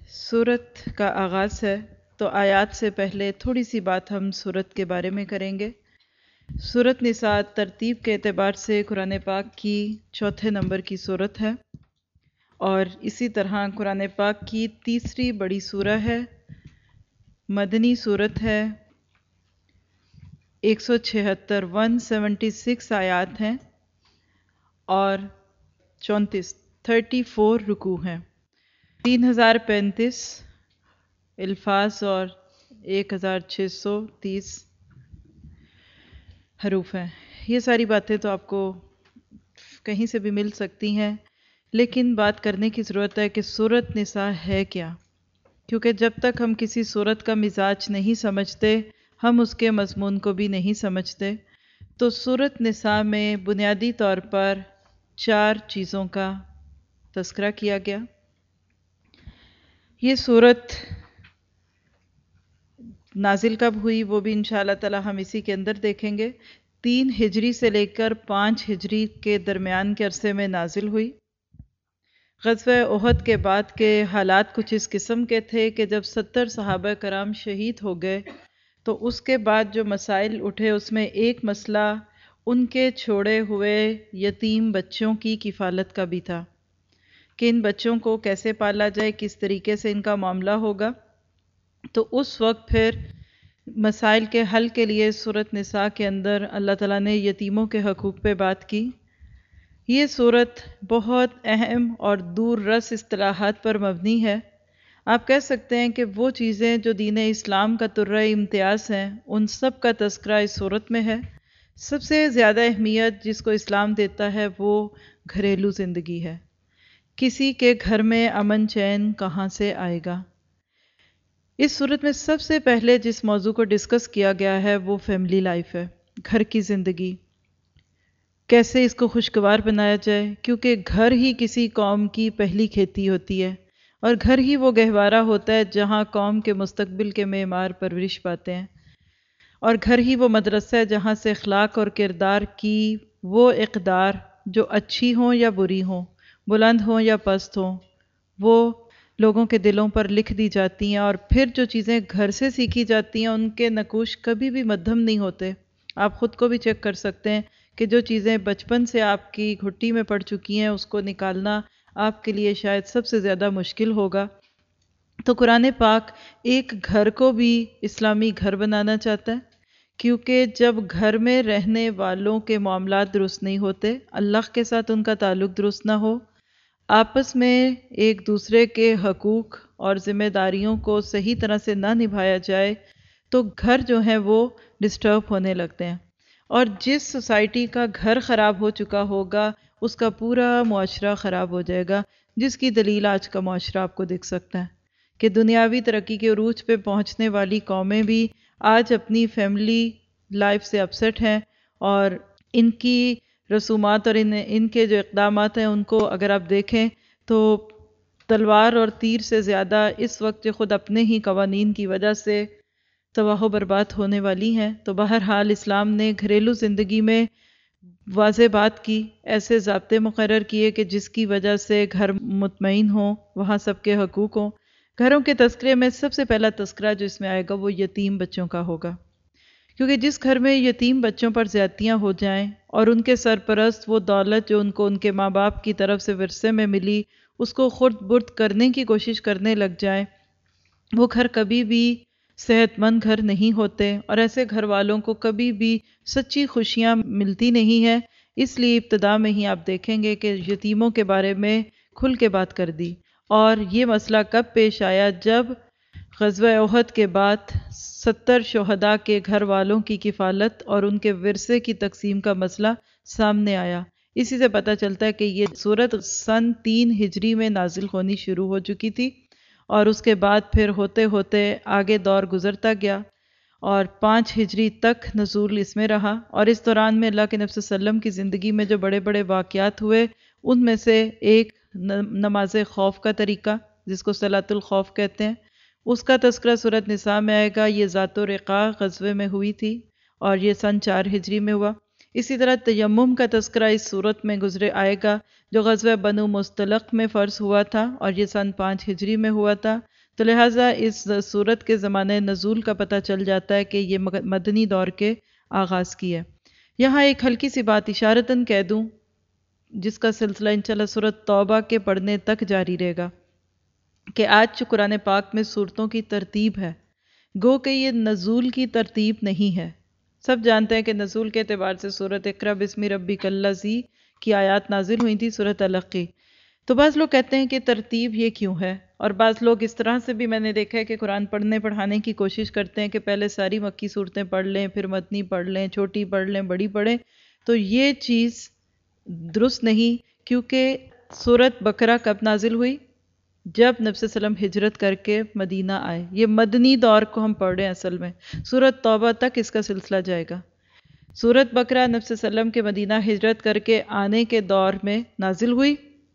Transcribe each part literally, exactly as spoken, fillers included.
सूरत का आगाज़ है तो आयात से पहले थोड़ी सी बात हम सूरत के बारे में करेंगे। सूरत निसा तरतीब के एतबार से कुरान पाक की चौथे नंबर की सूरत है और इसी तरह कुरान पाक की तीसरी बड़ी सूरह है। मदनी सूरत है। एक सौ छिहत्तर वन सेवेंटी सिक्स आयात हैं और चौंतीस थर्टी फोर रुकू हैं। तीन हज़ार पैंतीस अल्फाज और एक हज़ार छः सौ तीस हरूफ हैं। ये सारी बातें तो आपको कहीं से भी मिल सकती हैं, लेकिन बात करने की ज़रूरत है कि सूरत निसा है क्या, क्योंकि जब तक हम किसी सूरत का मिजाज नहीं समझते हम उसके मज़मून को भी नहीं समझते। तो सूरत निसा में बुनियादी तौर पर चार चीज़ों का तज़किरा किया गया। ये सूरत नाजिल कब हुई वो भी इंशाअल्लाह ताला हम इसी के अंदर देखेंगे। तीन हिजरी से लेकर पाँच हिजरी के दरमियान के अरसे में नाजिल हुई। ग़ज़वा उहद के बाद के हालात कुछ इस किस्म के थे कि जब सत्तर सहाबा कराम शहीद हो गए तो उसके बाद जो मसाइल उठे उसमें एक मसला उनके छोड़े हुए यतीम बच्चों की किफ़ालत का भी था कि इन बच्चों को कैसे पाला जाए, किस तरीके से इनका मामला होगा। तो उस वक्त फिर मसाइल के हल के लिए सूरत निसा के अंदर अल्लाह ताला ने यतीमों के हकूक़ पे बात की। ये सूरत बहुत अहम और दूर रस इस्तिलाहात पर मबनी है। आप कह सकते हैं कि वो चीज़ें जो दीन इस्लाम का तुर्रा इम्तियाज़ हैं उन सब का तज़किरा इस सूरत में है। सबसे ज़्यादा अहमियत जिसको इस्लाम देता है वो घरेलू ज़िंदगी है। किसी के घर में अमन चैन कहाँ से आएगा। इस सूरत में सबसे पहले जिस मौजू को डिस्कस किया गया है वो फैमिली लाइफ है, घर की ज़िंदगी, कैसे इसको खुशगवार बनाया जाए, क्योंकि घर ही किसी कौम की पहली खेती होती है और घर ही वो गहवारा होता है जहाँ कौम के मुस्तकबिल के मेमार परवरिश पाते हैं, और घर ही वो मदरसा है जहाँ से अखलाक और किरदार की वो इक़दार जो अच्छी हों या बुरी हों, बुलंद हों या पस्त हों, वो लोगों के दिलों पर लिख दी जाती हैं। और फिर जो चीज़ें घर से सीखी जाती हैं उनके नकूश कभी भी मध्यम नहीं होते। आप ख़ुद को भी चेक कर सकते हैं कि जो चीज़ें बचपन से आपकी घुट्टी में पड़ चुकी हैं उसको निकालना आपके लिए शायद सबसे ज़्यादा मुश्किल होगा। तो कुरान पाक एक घर को भी इस्लामी घर बनाना चाहता है, क्योंकि जब घर में रहने वालों के मामलात दुरुस्त नहीं होते, अल्लाह के साथ उनका ताल्लुक़ दुरुस्त ना हो, आपस में एक दूसरे के हकूक़ और ज़िम्मेदारियों को सही तरह से ना निभाया जाए, तो घर जो है वो डिस्टर्ब होने लगते हैं। और जिस सोसाइटी का घर ख़राब हो चुका होगा उसका पूरा मुआशरा ख़राब हो जाएगा, जिसकी दलील आज का मुआशरा आपको दिख सकता है कि दुनियावी तरक्की के उरूज पे पहुंचने वाली कौमें भी आज अपनी फैमिली लाइफ से अपसेट हैं और इनकी रसूमात और इन इनके जो इक़दामात हैं उनको अगर आप देखें तो तलवार और तीर से ज़्यादा इस वक्त जो ख़ुद अपने ही कवानीन की वजह से तबाह बर्बाद होने वाली हैं। तो बहरहाल इस्लाम ने घरेलू ज़िंदगी में वाज़े बात की, ऐसे ज़ाब्ते मुक़र्रर किए कि जिसकी वजह से घर मुतमईन हो, वहाँ सबके हकूक़ हों। घरों के तज़किरे में सबसे पहला तज़किरा जो इसमें आएगा वो यतीम बच्चों का होगा, क्योंकि जिस घर में यतीम बच्चों पर ज़्यादतियाँ हो जाएं और उनके सरपरस्त वो दौलत जो उनको उनके माँ बाप की तरफ से विरसे में मिली उसको खुर्द बुर्द करने की कोशिश करने लग जाएं, वो घर कभी भी सेहतमंद घर नहीं होते और ऐसे घर वालों को कभी भी सच्ची खुशियाँ मिलती नहीं है। इसलिए इब्तिदा में ही आप देखेंगे कि यतीमों के बारे में खुल के बात कर दी। और ये मसला कब पेश आया, जब ग़ज़वा उहद के बाद सत्तर शुहदा के घर वालों की किफ़ालत और उनके विरसे की तकसीम का मसला सामने आया। इसी से पता चलता है कि ये सूरत सन तीन हिजरी में नाजिल होनी शुरू हो चुकी थी और उसके बाद फिर होते होते आगे दौर गुज़रता गया और पाँच हिजरी तक नज़ूल इसमें रहा। और इस दौरान में अल्लाह के नबी सल्लल्लाहु अलैहि वसल्लम की ज़िंदगी में जो बड़े बड़े वाक़यात हुए उनमें से एक नमाज खौफ का तरीका, जिसको सलातुल खौफ कहते हैं, उसका तज़किरा सूरत निसा में आएगा। ये ज़ातो रिक़ा ग़ज़वे में हुई थी और ये सन चार हिजरी में हुआ। इसी तरह तयम्मुम का तज़किरा इस सूरत में गुज़रे आएगा जो ग़ज़वा बनु मुस्तलक़ में फ़र्ज़ हुआ था और ये सन पाँच हिजरी में हुआ था। تو لہٰذا اس صورت کے زمانے نزول کا پتہ چل جاتا ہے کہ یہ مدنی دور کے آغاز کی ہے۔ یہاں ایک ہلکی سی بات اشارتاً کہہ دوں، جس کا سلسلہ انشاءاللہ سورۃ توبہ کے پڑھنے تک جاری رہے گا، کہ آج جو قرآن پاک میں صورتوں کی ترتیب ہے، گو کہ یہ نزول کی ترتیب نہیں ہے۔ سب جانتے ہیں کہ نزول کے اعتبار سے سورۃ اقرأ بسم ربک الذی کی آیات نازل ہوئی تھی، سورۃ علق کی۔ تو بعض لوگ کہتے ہیں کہ ترتیب یہ کیوں ہے، اور بعض لوگ اس طرح سے بھی میں نے دیکھا ہے کہ قرآن پڑھنے پڑھانے کی کوشش کرتے ہیں کہ پہلے ساری مکی صورتیں پڑھ لیں، پھر مدنی پڑھ لیں، چھوٹی پڑھ لیں، بڑی پڑھیں۔ تو یہ چیز درست نہیں، کیونکہ سورۃ بقرہ کب نازل ہوئی؟ جب نبی صلی اللہ علیہ وسلم ہجرت کر کے مدینہ آئے۔ یہ مدنی دور کو ہم پڑھ رہے ہیں اصل میں، سورۃ توبہ تک اس کا سلسلہ جائے گا۔ سورۃ بقرہ نبی صلی اللہ علیہ وسلم کے مدینہ ہجرت کر کے آنے کے دور میں نازل ہوئی،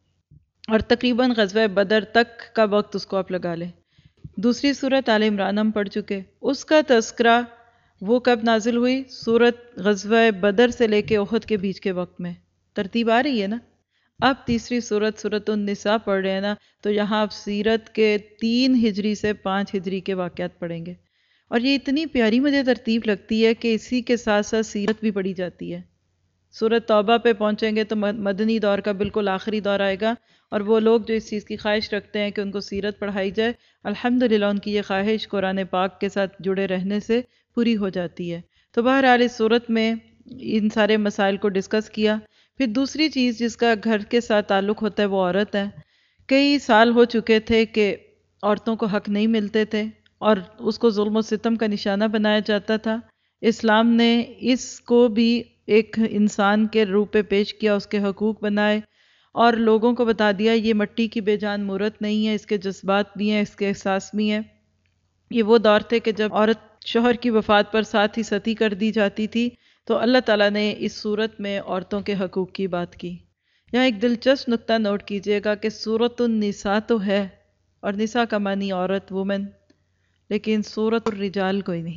اور تقریباً غزوہ بدر تک کا وقت اس کو آپ لگا لیں۔ دوسری سورۃ آل عمران ہم پڑھ چکے، اس کا تذکرہ وہ کب نازل ہوئی؟ سورۃ غزوہ بدر سے لے کے احد کے بیچ کے وقت میں۔ ترتیب آ رہی ہے نا؟ اب تیسری سورت سورۃ النساء پڑھ رہے ہیں نا، تو یہاں آپ سیرت کے تین ہجری سے پانچ ہجری کے واقعات پڑھیں گے، اور یہ اتنی پیاری مجھے ترتیب لگتی ہے کہ اسی کے ساتھ ساتھ سیرت بھی پڑھی جاتی ہے۔ سورۃ توبہ پہ پہنچیں گے تو مدنی دور کا بالکل آخری دور آئے گا، اور وہ لوگ جو اس چیز کی خواہش رکھتے ہیں کہ ان کو سیرت پڑھائی جائے، الحمدللہ ان کی یہ خواہش قرآن پاک کے ساتھ جڑے رہنے سے پوری ہو جاتی ہے۔ تو بہرحال اس صورت میں ان سارے مسائل کو ڈسکس کیا۔ پھر دوسری چیز جس کا گھر کے ساتھ تعلق ہوتا ہے وہ عورت ہے۔ کئی سال ہو چکے تھے کہ عورتوں کو حق نہیں ملتے تھے، اور اس کو ظلم و ستم کا نشانہ بنایا جاتا تھا۔ اسلام نے اس کو بھی ایک انسان کے روپ پہ پیش کیا، اس کے حقوق بنائے، اور لوگوں کو بتا دیا یہ مٹی کی بے جان مورت نہیں ہے، اس کے جذبات بھی ہیں، اس کے احساس بھی ہیں۔ یہ وہ دور تھے کہ جب عورت شوہر کی وفات پر ساتھ ہی ستی کر دی جاتی تھی، تو اللہ تعالیٰ نے اس صورت میں عورتوں کے حقوق کی بات کی۔ یہاں ایک دلچسپ نقطہ نوٹ کیجئے گا کہ سورۃ النساء تو ہے، اور نساء کا معنی عورت، وومن، لیکن سورۃ الرجال کوئی نہیں۔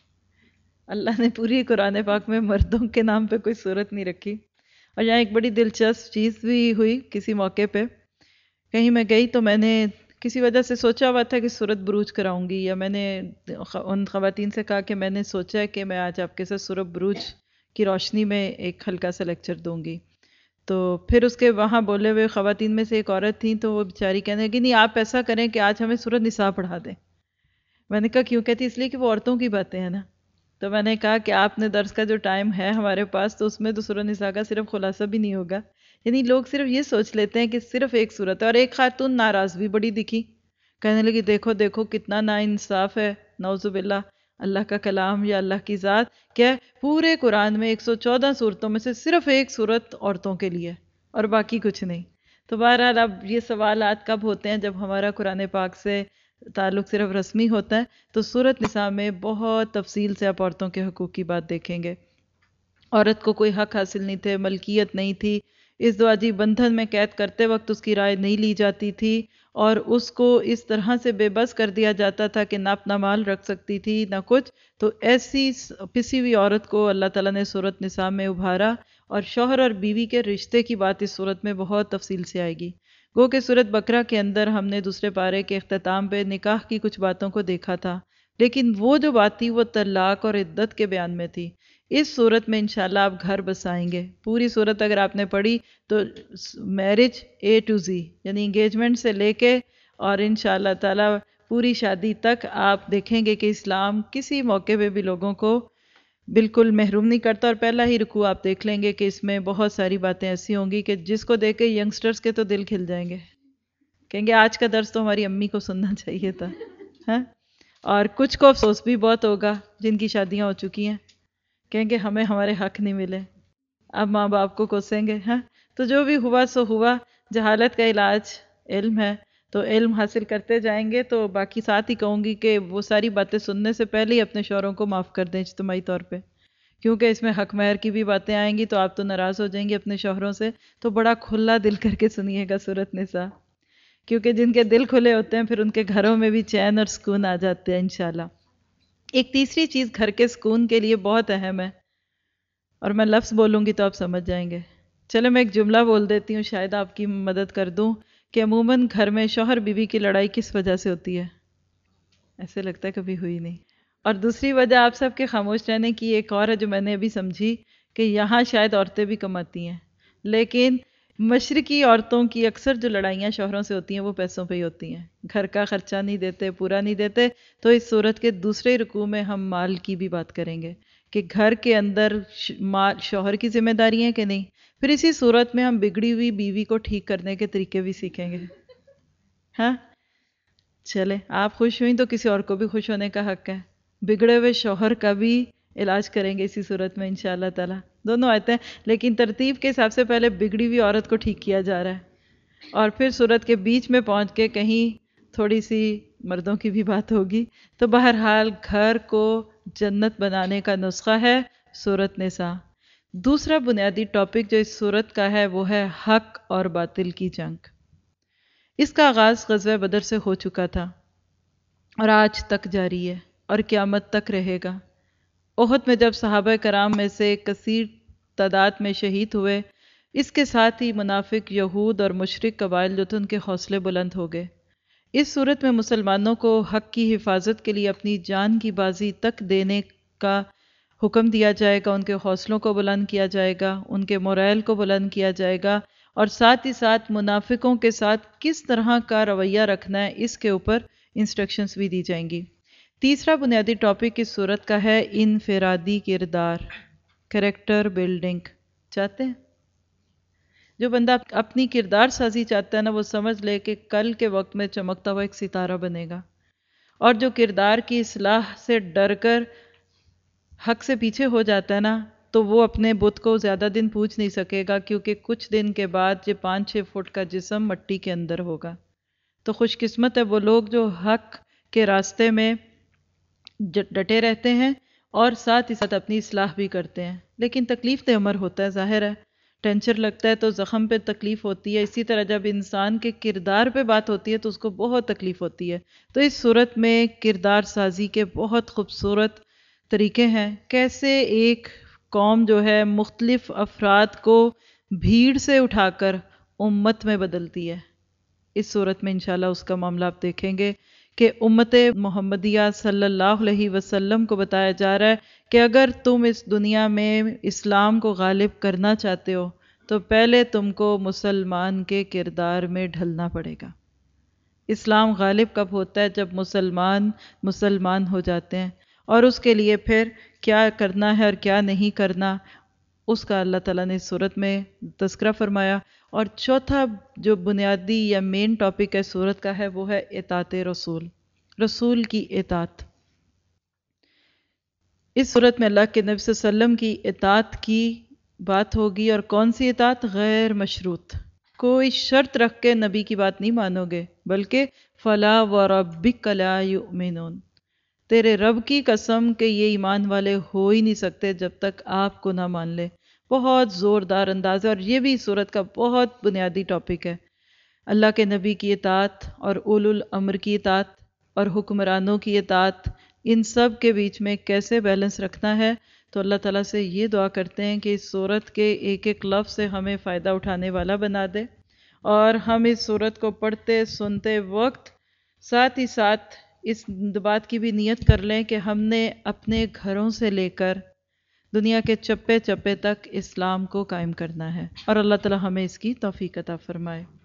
اللہ نے پوری قرآن پاک میں مردوں کے نام پہ کوئی سورت نہیں رکھی۔ اور یہاں ایک بڑی دلچسپ چیز بھی ہوئی کسی موقع پہ، کہیں میں گئی تو میں نے کسی وجہ سے سوچا ہوا تھا کہ سورۃ بروج کراؤں گی، یا میں نے ان خواتین سے کہا کہ میں نے سوچا ہے کہ میں آج آپ کے ساتھ سورۃ بروج کی روشنی میں ایک ہلکا سا لیکچر دوں گی۔ تو پھر اس کے وہاں بولے ہوئے خواتین میں سے ایک عورت تھیں، تو وہ بیچاری کہنے لگی نہیں آپ ایسا کریں کہ آج ہمیں سورۃ نساء پڑھا دیں۔ میں نے کہا کیوں؟ کہتی اس لیے کہ وہ عورتوں کی باتیں ہیں نا۔ تو میں نے کہا کہ آپ نے درس کا جو ٹائم ہے ہمارے پاس، تو اس میں تو سورۃ نساء کا صرف خلاصہ بھی نہیں ہوگا۔ یعنی لوگ صرف یہ سوچ لیتے ہیں کہ صرف ایک سورت ہے۔ اور ایک خاتون ناراض بھی بڑی دکھی، کہنے لگی دیکھو دیکھو کتنا نا انصاف ہے، نعوذ باللہ، اللہ کا کلام یا اللہ کی ذات کیا پورے قرآن میں ایک سو چودہ صورتوں میں سے صرف ایک صورت عورتوں کے لیے اور باقی کچھ نہیں۔ تو بہرحال اب یہ سوالات کب ہوتے ہیں؟ جب ہمارا قرآن پاک سے تعلق صرف رسمی ہوتا ہے۔ تو سورۃ نساء میں بہت تفصیل سے آپ عورتوں کے حقوق کی بات دیکھیں گے۔ عورت کو کوئی حق حاصل نہیں تھے، ملکیت نہیں تھی، ازدواجی بندھن میں قید کرتے وقت اس کی رائے نہیں لی جاتی تھی، اور اس کو اس طرح سے بے بس کر دیا جاتا تھا کہ نہ اپنا مال رکھ سکتی تھی نہ کچھ۔ تو ایسی پسی ہوئی عورت کو اللہ تعالیٰ نے سورۃ نساء میں ابھارا، اور شوہر اور بیوی کے رشتے کی بات اس سورت میں بہت تفصیل سے آئے گی۔ گو کہ سورۃ بقرہ کے اندر ہم نے دوسرے پارے کے اختتام پہ نکاح کی کچھ باتوں کو دیکھا تھا، لیکن وہ جو بات تھی وہ طلاق اور عدت کے بیان میں تھی۔ اس صورت میں انشاءاللہ آپ گھر بسائیں گے۔ پوری صورت اگر آپ نے پڑھی تو میرج اے ٹو زی، یعنی انگیجمنٹ سے لے کے اور انشاءاللہ تعالی پوری شادی تک آپ دیکھیں گے کہ اسلام کسی موقع پہ بھی لوگوں کو بالکل محروم نہیں کرتا۔ اور پہلا ہی رکوع آپ دیکھ لیں گے کہ اس میں بہت ساری باتیں ایسی ہوں گی کہ جس کو دیکھ کے ینگسٹرز کے تو دل کھل جائیں گے، کہیں گے آج کا درس تو ہماری امی کو سننا چاہیے تھا، ہاں۔ اور کچھ کو افسوس بھی بہت ہوگا جن کی شادیاں ہو چکی ہیں، کہیں گے ہمیں ہمارے حق نہیں ملے، اب ماں باپ کو کوسیں گے، ہاں۔ تو جو بھی ہوا سو ہوا، جہالت کا علاج علم ہے، تو علم حاصل کرتے جائیں گے۔ تو باقی ساتھ ہی کہوں گی کہ وہ ساری باتیں سننے سے پہلے ہی اپنے شوہروں کو معاف کر دیں اجتماعی طور پہ، کیونکہ اس میں حق مہر کی بھی باتیں آئیں گی تو آپ تو ناراض ہو جائیں گے اپنے شوہروں سے۔ تو بڑا کھلا دل کر کے سنیے گا سورۃ نساء، کیونکہ جن کے دل کھلے ہوتے ہیں پھر ان کے گھروں میں بھی چین اور سکون آ جاتے ہیں انشاءاللہ۔ ایک تیسری چیز گھر کے سکون کے لیے بہت اہم ہے، اور میں لفظ بولوں گی تو آپ سمجھ جائیں گے۔ چلو میں ایک جملہ بول دیتی ہوں، شاید آپ کی مدد کر دوں، کہ عموماً گھر میں شوہر بیوی کی لڑائی کس وجہ سے ہوتی ہے؟ ایسے لگتا ہے کبھی ہوئی نہیں. اور دوسری وجہ آپ سب کے خاموش رہنے کی ایک اور ہے جو میں نے ابھی سمجھی، کہ یہاں شاید عورتیں بھی کماتی ہیں، لیکن مشرقی عورتوں کی اکثر جو لڑائیاں شوہروں سے ہوتی ہیں وہ پیسوں پہ ہی ہوتی ہیں. گھر کا خرچہ نہیں دیتے، پورا نہیں دیتے. تو اس صورت کے دوسرے رکوع میں ہم مال کی بھی بات کریں گے کہ گھر کے اندر مال شوہر کی ذمہ داری ہے کہ نہیں. پھر اسی صورت میں ہم بگڑی ہوئی بیوی کو ٹھیک کرنے کے طریقے بھی سیکھیں گے. ہاں چلے، آپ خوش ہوئیں تو کسی اور کو بھی خوش ہونے کا حق ہے. بگڑے ہوئے شوہر کا بھی علاج کریں گے اسی صورت میں انشاءاللہ تعالی. دونوں آیتیں، لیکن ترتیب کے حساب سے پہلے بگڑی ہوئی عورت کو ٹھیک کیا جا رہا ہے، اور پھر صورت کے بیچ میں پہنچ کے کہیں تھوڑی سی مردوں کی بھی بات ہوگی. تو بہرحال گھر کو جنت بنانے کا نسخہ ہے سورۃ نساء. دوسرا بنیادی ٹاپک جو اس سورت کا ہے وہ ہے حق اور باطل کی جنگ. اس کا آغاز غزوہ بدر سے ہو چکا تھا اور آج تک جاری ہے اور قیامت تک رہے گا. احد میں جب صحابہ کرام میں سے کثیر تعداد میں شہید ہوئے، اس کے ساتھ ہی منافق یہود اور مشرک قبائل جو تھے ان کے حوصلے بلند ہو گئے. اس صورت میں مسلمانوں کو حق کی حفاظت کے لیے اپنی جان کی بازی تک دینے کا حکم دیا جائے گا، ان کے حوصلوں کو بلند کیا جائے گا، ان کے موریل کو بلند کیا جائے گا، اور ساتھ ہی ساتھ منافقوں کے ساتھ کس طرح کا رویہ رکھنا ہے اس کے اوپر انسٹرکشنز بھی دی جائیں گی. تیسرا بنیادی ٹاپک اس صورت کا ہے انفرادی کردار، کریکٹر بلڈنگ. چاہتے ہیں جو بندہ اپنی کردار سازی چاہتا ہے نا، وہ سمجھ لے کہ کل کے وقت میں چمکتا ہوا ایک ستارہ بنے گا. اور جو کردار کی اصلاح سے ڈر کر حق سے پیچھے ہو جاتا ہے نا، تو وہ اپنے بت کو زیادہ دن پوج نہیں سکے گا، کیونکہ کچھ دن کے بعد یہ پانچ چھ فٹ کا جسم مٹی کے اندر ہوگا. تو خوش قسمت ہے وہ لوگ جو حق کے راستے میں ڈٹے رہتے ہیں اور ساتھ ہی ساتھ اپنی اصلاح بھی کرتے ہیں. لیکن تکلیف دہ عمر ہوتا ہے، ظاہر ہے، ٹینچر لگتا ہے تو زخم پہ تکلیف ہوتی ہے. اسی طرح جب انسان کے کردار پہ بات ہوتی ہے تو اس کو بہت تکلیف ہوتی ہے. تو اس صورت میں کردار سازی کے بہت خوبصورت طریقے ہیں. کیسے ایک قوم جو ہے مختلف افراد کو بھیڑ سے اٹھا کر امت میں بدلتی ہے. اس صورت میں انشاءاللہ اس کا معاملہ آپ دیکھیں گے کہ امت محمدیہ صلی اللہ علیہ وسلم کو بتایا جا رہا ہے کہ اگر تم اس دنیا میں اسلام کو غالب کرنا چاہتے ہو تو پہلے تم کو مسلمان کے کردار میں ڈھلنا پڑے گا. اسلام غالب کب ہوتا ہے؟ جب مسلمان مسلمان ہو جاتے ہیں، اور اس کے لیے پھر کیا کرنا ہے اور کیا نہیں کرنا اس کا اللہ تعالیٰ نے اس صورت میں تذکرہ فرمایا. اور چوتھا جو بنیادی یا مین ٹاپک ہے صورت کا ہے وہ ہے اطاعت رسول، رسول کی اطاعت. اس صورت میں اللہ کے نبی صلی اللہ علیہ وسلم کی اطاعت کی بات ہوگی. اور کون سی اطاعت؟ غیر مشروط. کوئی شرط رکھ کے نبی کی بات نہیں مانو گے، بلکہ فلا وربک لا یؤمنون، تیرے رب کی قسم کہ یہ ایمان والے ہو ہی نہیں سکتے جب تک آپ کو نہ مان لے. بہت زوردار انداز ہے، اور یہ بھی صورت کا بہت بنیادی ٹاپک ہے. اللہ کے نبی کی اطاعت اور اولو الامر کی اطاعت اور حکمرانوں کی اطاعت، ان سب کے بیچ میں کیسے بیلنس رکھنا ہے. تو اللہ تعالیٰ سے یہ دعا کرتے ہیں کہ اس صورت کے ایک ایک لفظ سے ہمیں فائدہ اٹھانے والا بنا دے، اور ہم اس صورت کو پڑھتے سنتے وقت ساتھ ہی ساتھ اس بات کی بھی نیت کر لیں کہ ہم نے اپنے گھروں سے لے کر دنیا کے چپے چپے تک اسلام کو قائم کرنا ہے. اور اللہ تعالیٰ ہمیں اس کی توفیق عطا فرمائے.